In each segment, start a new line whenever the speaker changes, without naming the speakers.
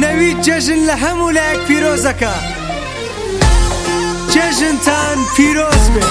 نەوی جەژن لە هەموو لایەک پیرۆزەکە جەژنتان پیرۆز بێ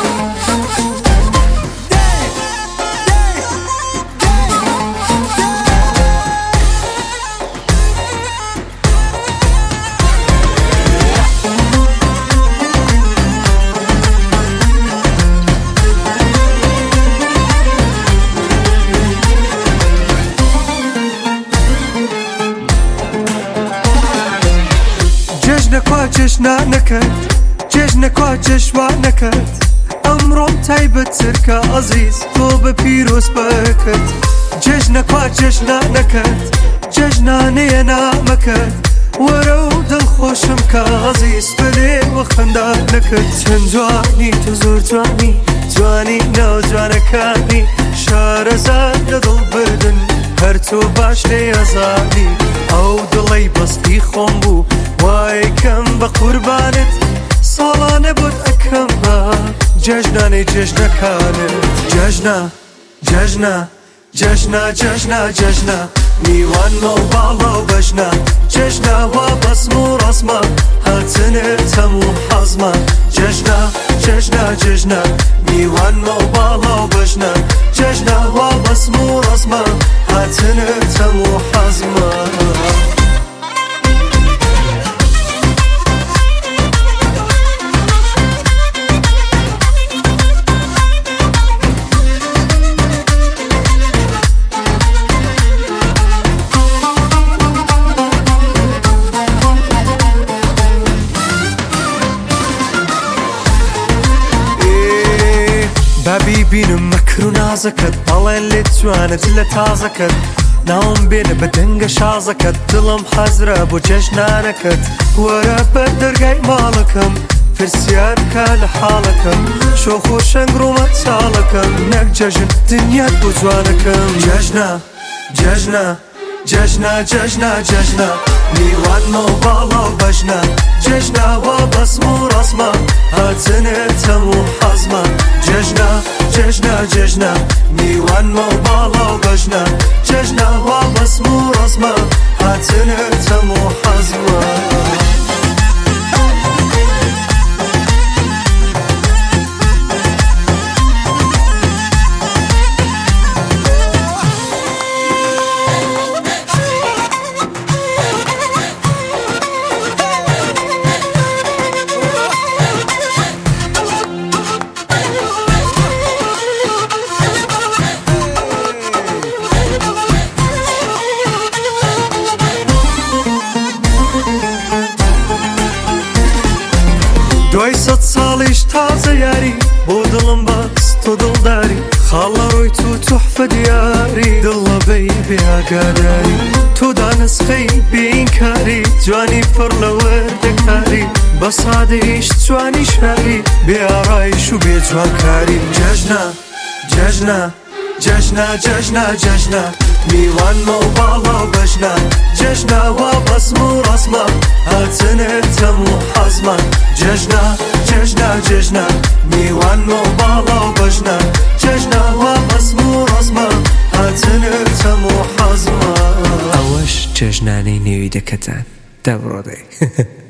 جەژنەکوا جەژنانەکەت جەژنەکوا جەژوانەکەت ئەمڕۆم تایبەتترکە ئەزیز تۆ بە پیرۆز بەکەت جەژنەکوا جەژنانەکەت جەژنانەیە نامەکەت وەرە و دڵخۆشم کە ئەزیز بەلێوە خەندانەکەت چەند جوانی تۆ زۆر جوانی جوانی ناوجوانەکانی شارەزاد لە دڵبردن هەر تۆ باش لێیەزانی ئەو دڵەی بەستی خۆم بوو وای کەم بە قوربانت ساڵانە بۆت ئەکەم بە جەژنانەی جەژنەکانت جەژنە جەژنە جەژنە جەژنە جەژنە میوانمە و باڵە و بەژنە جەژنە وا بەسم و ڕەسمە هاتنت هەموو حەزمە جەژنە جەژنە جەژنە میوانمە و باڵە و بەژنە جەژنە وا بەسم و ڕەسمە هاتنت هەموو حەزمە بابی بینم مەکر و نازەکەت بەڵێن لێت جوانت لە تازەکەت ناوم بێنە بە دەنگە شازەکەت دڵم حەزرە بۆ جەژنانەکەت وەرە بەر دەرگای ماڵەکەم پرسیار بکە لە حاڵەکەم شۆخ و شەنگ ڕوومە چاڵەکەم نەک جەژن دنیات بۆ جوانەکەم جەژنە جەژنە جەژنە جەژنە جەژنە میوانمە و باڵە و بەژنە جەژنە وا بەسم و ڕەسمە هاتنت هەموو حەزمە جەژنە جەژنە جەژنە میوانمە و باڵە و بەژنە جەژنە وا بەسم و ڕەسمە هاتنت هەموو حەزمە دوای سەد ساڵیش تازە یاری بۆ دڵم باس تۆ دڵداری خاڵە ڕۆی تو توحفە دیاری دڵە بەی بێئاگاداری تۆ دانسخەی بێئینکاری جوانی پڕ لە وەردەکاری بە سادەیش جوانی شاری بێئارایش و بێجوانکاری جەژنە جەژنە جەژنە جەژنە جەژنە میوانمە و باڵە و بەژنە جەژنە وا بەسم و ڕەسمە هاتنت هەموو حەزمە جەژنە جەژنە جەژنە میوانمە و باڵە و بەژنە جەژنە وا بەسم و ڕەسمە هاتنت هەموو حەزمە ئەوەش جەژنانەی نێویدەکەتان دەبڕۆدەی